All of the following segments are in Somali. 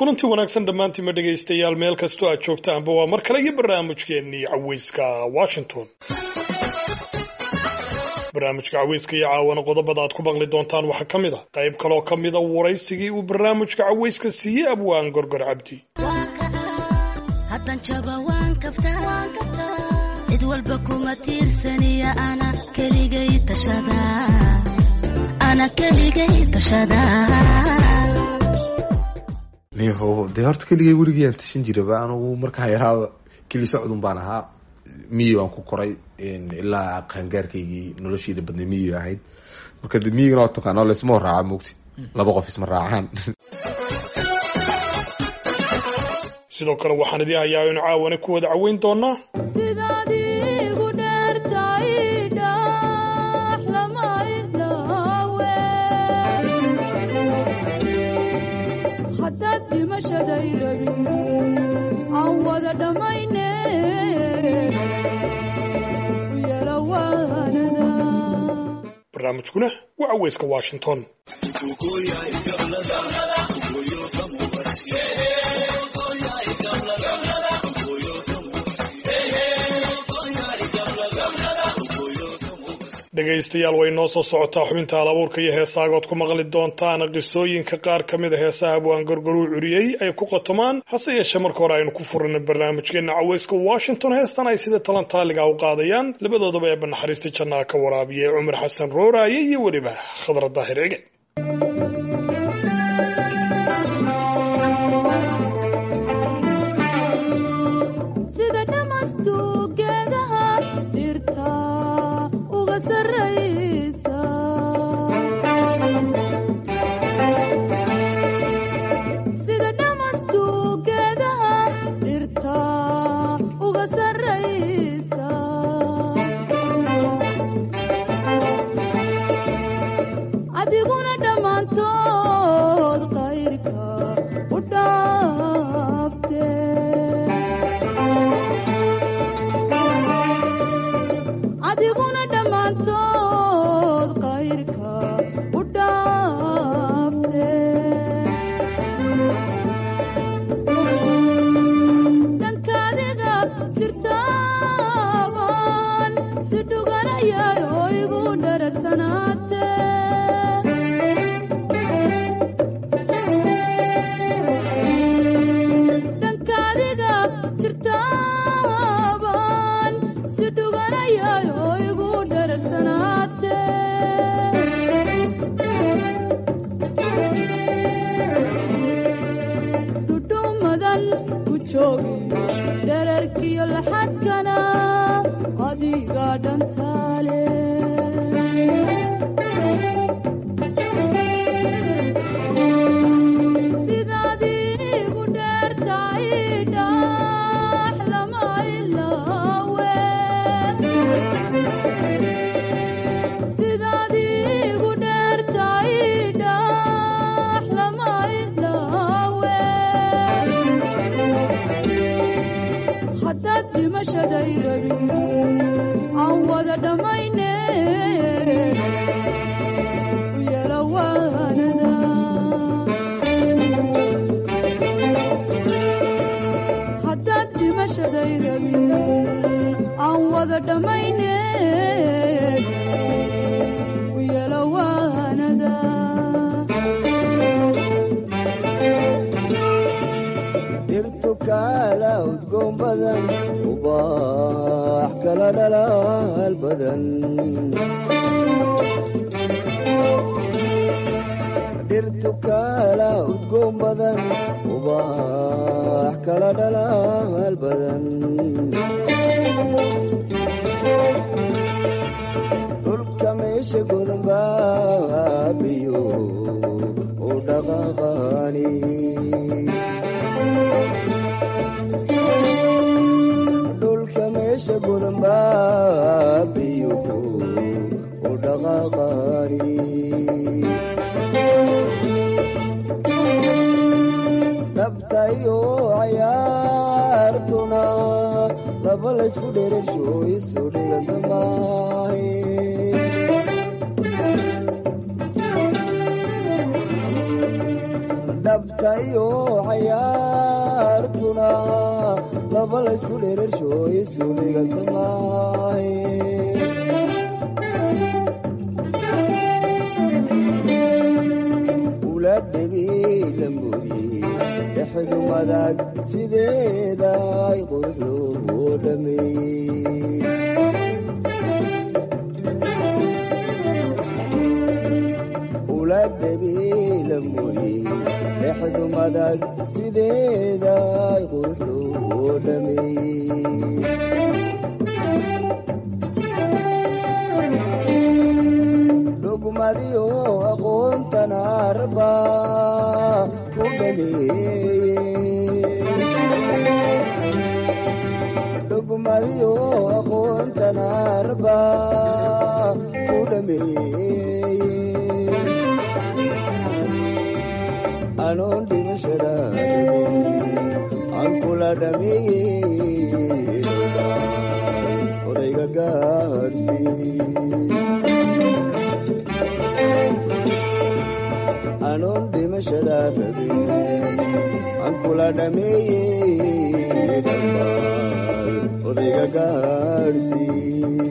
kulanti wanaagsan dhammaantiin ma dhegaystayaal meel kastoo aad joogtaanba waa mar kale iyo barnaamijkeennii caweyska Washington. barnaamijka caweyska iyo caawana qodobada aad ku maqli doontaan waxaa ka mid ah qayb kaloo ka mid ah waraysigii uu barnaamijka caweyska siiyey Abwaan Gorgor Cabdi. hadan jaba waan kaftaa cid walba kuma tiirsaniya ana keligay tashada niho de horta keligay wurigii aan tashin jiray baa anigu markaa yaraa keli socodun baan ahaa miyi aan ku koray ilaa qaangaarkaygii nolosheeda badnay miyi ahayd marka miyigana waa taqaanaa laysma raaca moogti laba qof isma raacaan. sidoo kale waxaan idin hayaa in caawana ku wada caweyn doonaa barnaamijkuna waa caweyska Washington. dhegaystayaal way noo soo socotaa xubinta halabuurka iyo heesaagood ku maqli doontaan qisooyinka qaar ka mid ah heesaha Abwaan Gorgor uu curiyey ay ku qotomaan hase yeeshee marka hore aynu ku furno barnaamijkeena caweyska Washington. heestan ay sida talantaaliga u qaadayaan labadoodaba ee naxariista jannaha ka waraabiyay Umar Xasan Rooraaye iyo waliba Khadra Daahir Ege. dhabtayo cayaartuna laba laysku dheerarsho isu dhiganta maahe ula dhebi lamudi dhexdu madag sideeda ay qurux loogu dhameeyey ula dhebi lamudi dhexdu madag sideeda ay qurux loogu dhameeyey dhugmadiyo aqoontan arba ku dhameeyey dhugmadiyo aqoontan arba ku dhameeyey anoon dhimashada aan kula dhameeyey odayga gaadhsii anoon dhimashada rabin aan kula dhameeyey dhammaal odayga gaadhsii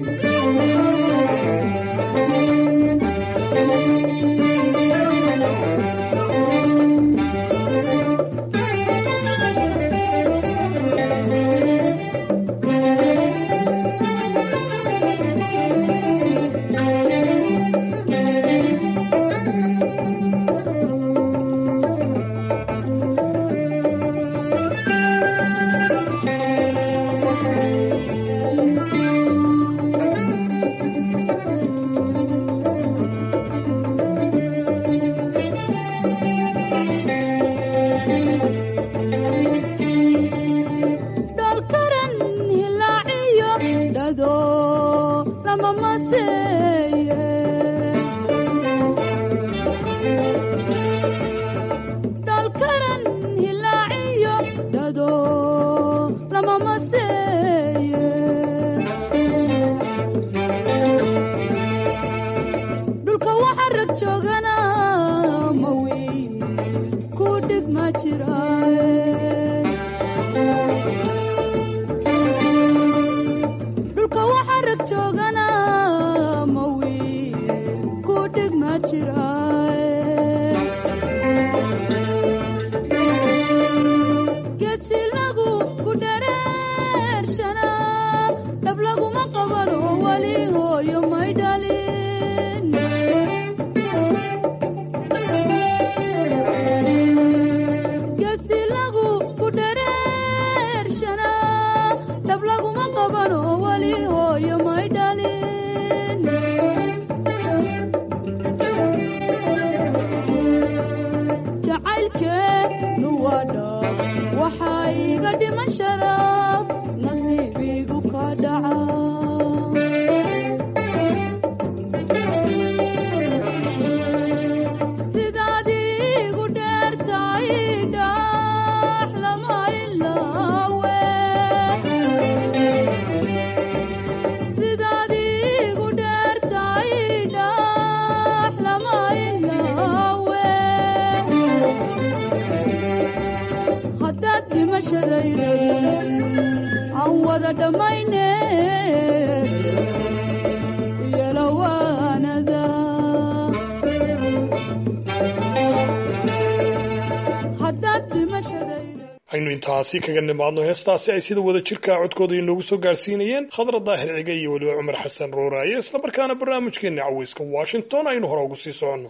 aynu intaasi kaga nimaadno heestaasi ay sida wada jirka codkooda inoogu soo gaarsiinayeen khadra daahir ciga iyo weliba cumar xasan rooraaye isla markaana barnaamijkeena caweyska Washington aynu hore ugu sii socono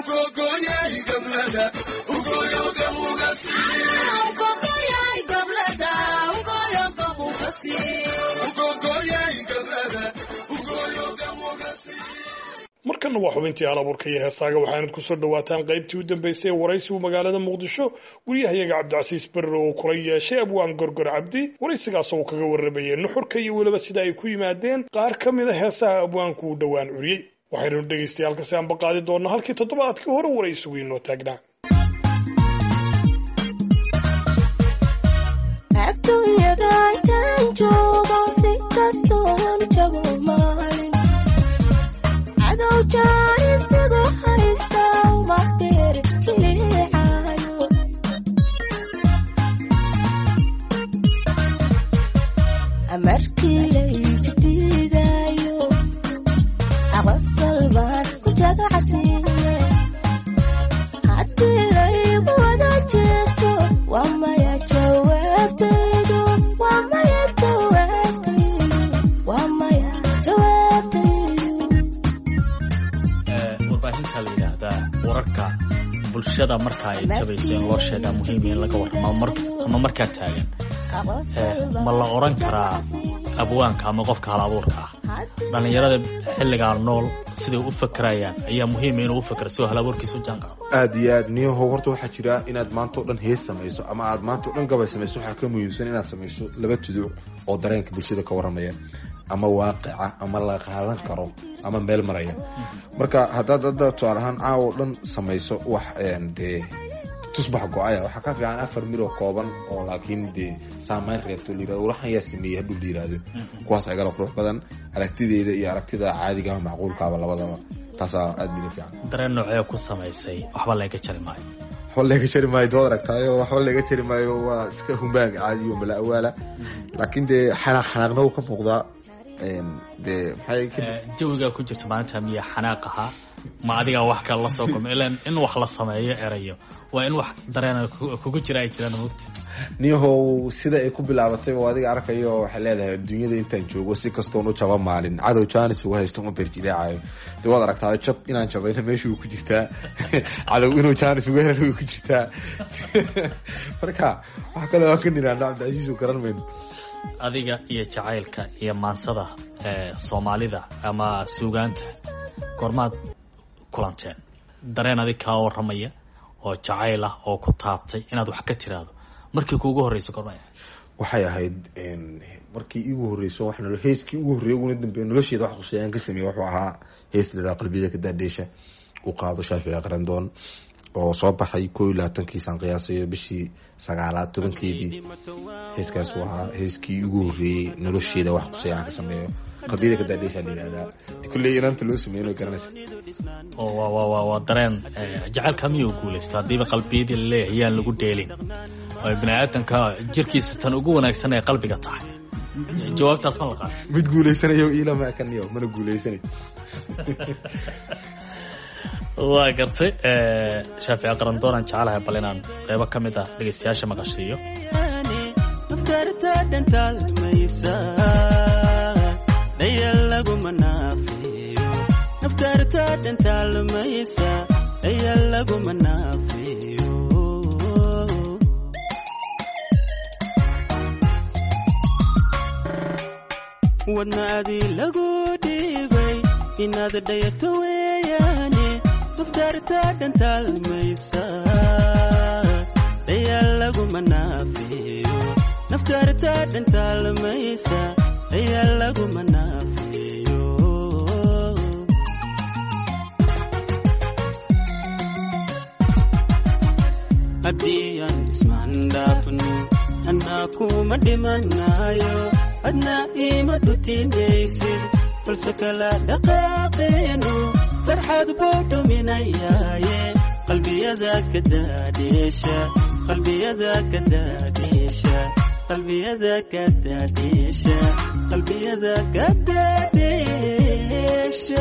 markana waa xubintii halaburka iyo heesaaga waxaanad ku soo dhawaataan qaybtii u dambeysay waraysigu magaalada Muqdisho guriyahayaga Cabdicasiis Barre oo kula yeeshay Abwaan Gorgor Cabdi waraysigaas oo kaga warramayay nuxurka iyo weliba sida ay ku yimaadeen qaar ka mid ah heesaha abwaanku u dhawaan curiyay waxaynu dhageystayaal ka saan baqaadi doonaa halkii toddobaadkii hore waraysigu inoo taagnaa wararka bulshada marka ay tabayso in loo sheegaa muhiim in laga warramo ama markaa taagan ma la oran karaa abwaanka ama qofka hal abuurka ah dhalinyarada xilligaa nool siday u fakarayaan ayaa muhiim inuu u fakaro soo hal abuurkiisa u jaan qaado aad iyo aad niyahow horta waxaa jira inaad maanta o dhan hees samayso ama aad maanta o dhan gabay samayso waxaa ka muhiimsan inaad samayso laba tuduc oo dareenka bulshada ka warramaya ama waaqica ama la qaadan karo ama meel maraya marka haddaad tusaale ahaan caawo dhan samayso wax dee tusbax go-aya waxaa ka fiican 4 mir oo kooban oo laakiin dee saamayn reebto layirahdo waxaan yaa sameeyey hadhuu layirahdo kuwaas agala qurux badan aragtideeda iyo aragtida caadiga ah macquulkaaba labadaba taasaa aad bila fiican dareen noocee ku samaysay waxba laga jari maayo dood aragtaayo waxba laga jari maayo waa iska humbaag caadi oo mala awaala laakiin dee xanaaqna uu ka muuqdaa dee maxay jawiga ku jirta maanta miya xanaaq ahaa ma adiga wax kale la soo kulmay ilaan in wax la sameeyo erayo waa in wax dareen kugu jira ay jiraan waqti niyahow sida ay ku bilaabatay waa adiga arkayo waxay leedahay adduunyada intaan joogo si kastoon u jaba maalin cadow jaanis ugu haysto uma berjilaacayo dee waad aragtaa jab inaan jabayna meesha uu ku jirtaa cadow inuu jaanis ugu helo uu ku jirtaa marka wax kale waa ka niraana Cabdicasiis oo garan mayno adiga iyo jacaylka iyo maansada Soomaalida ama suugaanta gormaad kulanteen dareen adig ka warramaya oo jacayl ah oo ku taabtay inaad wax ka tiraado markii kuugu horreysay gormaya waxay ahayd markii iigu horreysay wax nolol heeskii ugu horreeyay ugu dambeeyay nolosheeda wax qosayaan ka sameeyay wuxuu ahaa hees la qalbiyada ka daadheesha u qaado Shaafici Qarandoon oo soo baxay 22 san qiyaasayo bishii 9 heeskaas waa heeskii ugu horreeyay nolosheeda wax qosayaan ka sameeyo qalbiyada ka daadheesha leeyahay kullee inanta loo sameeyo garanaysa waa dareen jacaylka miyuu guuleystaa diiba qalbiyada leeyahay lagu dheelin oo bini'aadanka jirkiisa tan ugu wanaagsan ee qalbiga tahay jawaabtaas ma la qaatay mid guuleysanayo ila ma kaniyo mana guuleysanay waa gartay Shaafici Qarandoon aan jecelahay bal inaan qaybo ka mid ah dhageystayaasha maqashiyo afkarta dhantaal maysa dayal lagu manaafiyo afkarta dhantaal maysa dayal lagu manaafiyo wadnaadi lagu dhigay inaad dhayato weeyaane afkarta dhantaal maysa dayal lagu manaafiyo afkarta dhantaal maysa dayal lagu manaafiyo haddii aan ismaan dhaafno annaa kuma dhimanayo adna ima dhutinaysid balse kala dhaqaaqeenu farxad buu dhuminayaaye qalbiyada ka daadheesha qalbiyada ka daadheesha qalbiyada ka daadheesha qalbiyada ka daadheesha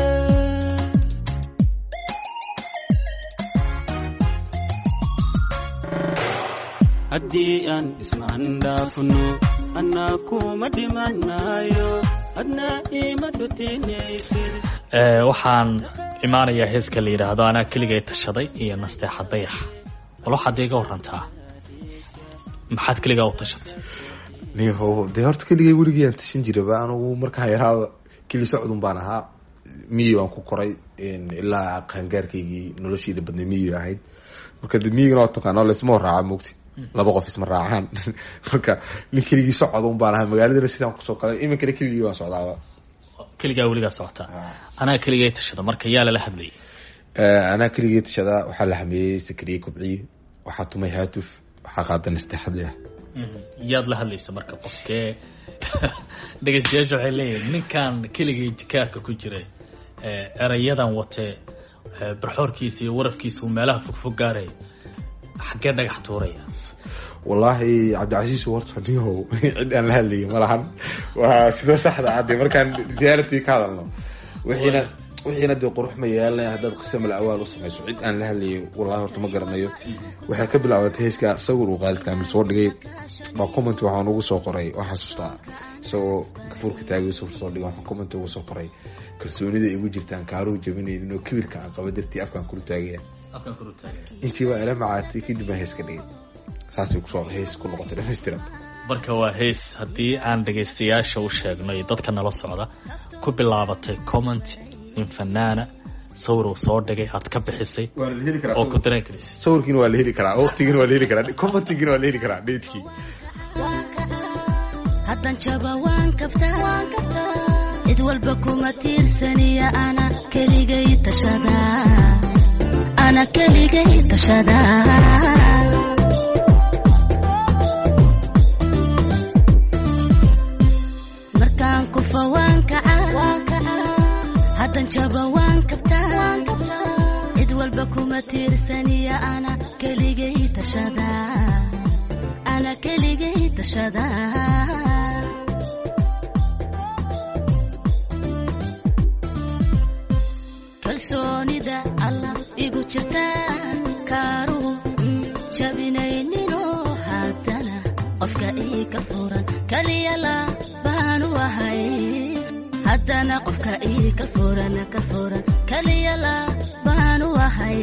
haddii aan ismaan dhaafno annaa kuma dhimanayo adna ima dhutinaysid waxaan imaanayaa heeska la yidhaahdo anaa keligay tashaday iyo nasteexa dayax bal waxaad iga warantaa maxaad keligaa u tashatay niyahow dee horta keligay weligii aan tashan jiraba anugu markaan yaraaba keli socdun baan ahaa miyi aan ku koray ilaa qaangaarkaygii nolosheeda badnay miyi ahayd marka de miyigana waa taqaanaa laysma raaca moogti laba qof isma raacaan marka nin keligii socdun baan ahaa magaaladana sidaan kusoo galay iminkana keligii waan socdaaba keligaa weligaa socotaa anaa keligay tashada marka yaa lala hadlayay anaa keligay tashada waxaa la hameeyey Sakariye Kubciye waxaa tumay Haatuf waxaa qaadan istaxadleh yaad la hadlaysa marka qofkee dhageystayaashu waxay leeyihiin ninkan keligay jikaarka ku jiray erayadan watee barxoorkiisa iyo warafkiisa uu meelaha fogfog gaaray xaggee dhagax tuuraya wallahi Cabdicasiis warta niyow cid aan la hadlayay malahan waa sida saxda ah markaan reality ka hadalno wixiina dee qurux ma yeelanay haddaad qisam al-awaal u samayso cid aan la hadlayay wallahi horta ma garanayo waxay ka bilaabatay heeska sawir uu qaalid kaamil soo dhigay baa comment waxaan ugu soo qoray oo xasuustaa isagoo gafuurka taagay sawir soo dhigay waxaan comment ugu soo qoray kalsoonida igu jirtaan kaaruu jabinaynin oo kibirka aan qaba dartii afkaan kula taagaya afkan kuru taagay intii waa ila macaatay kadib aan hees ka dhigay saasay kusoo hees ku noqotay dhammaystiran. marka waa hees haddii aan dhagaystayaasha u sheegno iyo dadka nala socda ku bilaabatay comment in fanaana sawir uu soo dhigay aad ka bixisay waa la heli karaa oo ku dareen karisay sawirkiina waa la heli karaa waqtigiina waa la heli karaa commentigiina waa la heli karaa dheedkii haddan jaba waan kabtaa cid walba kuma tiirsaniya ana keligay tashada markaan kufa waan kaca haddan jaba waan kabtaa cid walba kuma tiirsaniya ana keligay tashada kalsoonida alla igu jirta kaaruhu jabinaynino haddana qofka ii ka furan kaliya la baanu ahay haddana qofka ii ka furan kaliya la baanu ahay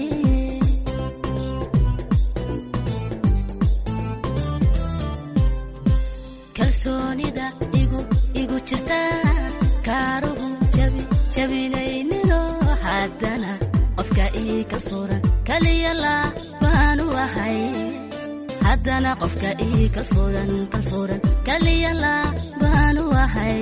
kalsoonida igu jirta kaaruhu jabinaynino haddana qofka ii ka furan kaliya la baanu ahay haddana qofka ii ka furan kaliya la baanu ahay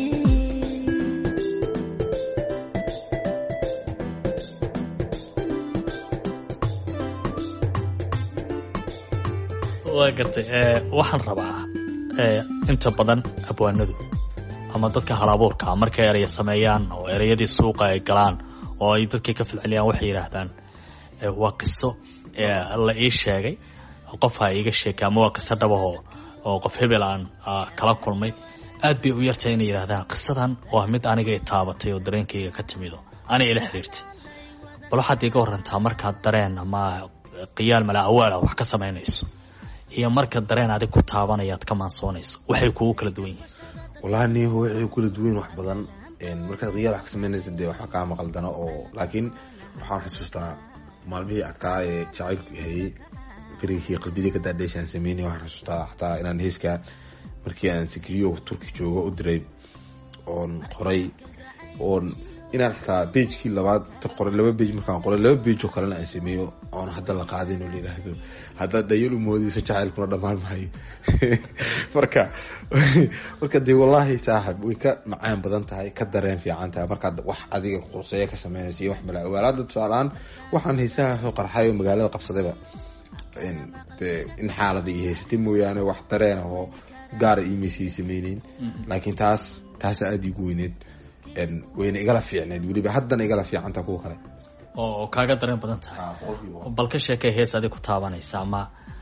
waa gartay waxaan rabaa inta badan abwaanadu ama dadka halabuurka markay eraya sameeyaan oo erayadii suuqa ay galaan oo ay dadkii ka filceliyaan waxay yiraahdaan waa qiso la ii sheegay qofha iiga sheekay ama waa qiso dhabaho oo qof hebel aan kala kulmay aad bay u yartay inay yiraahdaan qisadan waa mid aniga i taabatay oo dareenkayga ka timido aniga ila xiriirtay bal waxaad iga warantaa markaad dareen ama qiyaal mala awaala wax ka samaynayso iyo marka dareen adig ku taabanayaad ka maansoonayso waxay kugu kala duwan yihiin wallahi niyo waxay kula duwan wax badan markaad qiyaal wax ka samaynayso dee waxa ka maqaldana oo laakiin waxaan xasuustaa maalmihii adkaa ee jacaylku hayay firigii qalbidii ka daadheeshaan sameynay waxaan xasuustaa xataa inaan heeska markii aan sikriyo turki joogo u diray oon qoray oon inaan xataa pagekii labaad qoray 2 page markaan qoray 2 page oo kalena aan sameeyo oon hadda la qaadin oo leeyahay hadda dhayal moodiisa jacaylkuna dhamaan maayo marka dee wallahi saaxib way ka macaan badan tahay ka dareen fiican tahay markaad wax adiga qorsheeyo ka sameynayso wax mala awaalada tusaalaan waxaan heesaha soo qarxay oo magaalada qabsadayba in xaalada iyo heesatay mooyaane wax dareen oo gaar iimaysi sameeyeen laakiin taas aad igu weyneed wayna igala fiicneed waliba haddana igala fiicanta kuwa kale oo kaaga dareen badan tahay bal ka sheekay hees adiga ku taabanaysa ama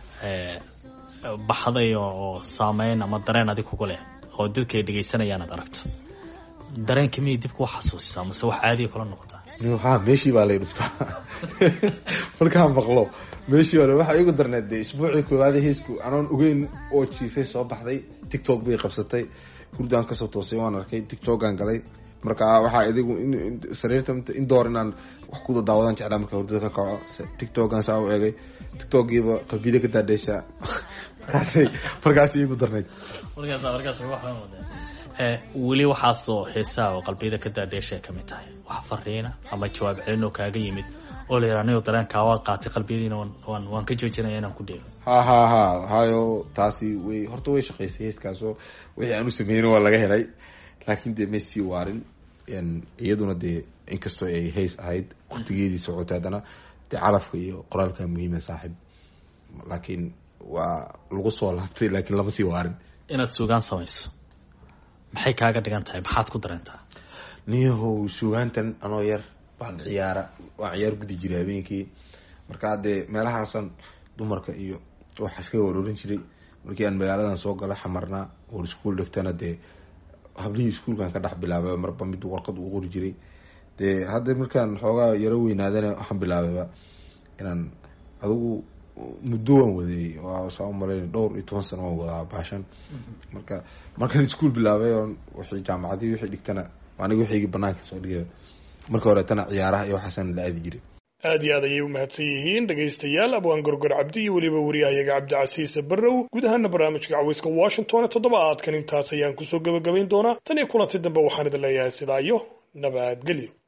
baxday oo saameyn ama dareen adiga kugu leh oo dadka ay dhageysanayaan aad aragto dareenkii mid dib ku xasuusisaa mise wax caadi kala noqota meeshii baa la dhuftaa markaan maqlo meeshii baa waxa igu darneed isbuucii koowaad heesku anoon ogeyn oo jiifay soo baxday TikTok bay qabsatay hurdaan ka soo toosay waan arkay TikTok aan galay marka waxa idigu sariirta in door inaan wax ku daawadan jeclaa marka hurdada ka kaco TikTok aan soo eegay TikTok-giiba qalbida ka daadheesha markaas igu darneed markaas waxaan wadaa weli waxaa soo heesaa oo qalbida ka daadheesha kamid tahay wax fariina ama jawaab celin oo kaaga yimid oo la yiraahdo dareenka waa qaatay qalbidina waan ka joojinaya inaan ku dheelo hayo taasi way horta way shaqeysay heeskaas oo wixii aan u sameeyay waa laga helay laakiin dee Messi waarin iyaduna dee inkastoo ay hees ahayd waqtigeedii socotay hadana dee calafka iyo qoraalka muhiim ah saaxiib laakiin waa lagu soo laabtay laakiin lama sii waarin inaad suugaan samayso maxay kaaga dhigan tahay maxaad ku dareentaa niyo suugaantan anoo yar waan ciyaar gudi jiray habeenkii marka dee meelahaasan dumarka iyo waxa iska wareerin jiray markii aan magaaladan soo galay xamarnaa oo iskuul dhigtana dee hablihii iskuulkan ka dhex bilaabay marba mid warqad uu qori jiray dee hadda markaan xoogaa yaro weynaadana waxaan bilaabayba inaan adigu muddo waan waday waa soo maray 12 sano waan wadaa baashan markaan iskuul bilaabay oo wixii jaamacadii wixii dhigtana aniga wixii banaanka soo dhigay marka hore tana ciyaaraha iyo waxaan la aadi jiray aad iyo aad ayay u mahadsan yihiin dhegaystayaal abwaan gorgor cabdi iyo weliba wariyahayaga cabdicasiis barrow guud ahaana barnaamijka cawayska washington toddobaadkan intaas ayaan kusoo gabagabayn doonaa tan iyo kulanti dambe waxaan idin leeyahay sidaa iyo nabadgelyo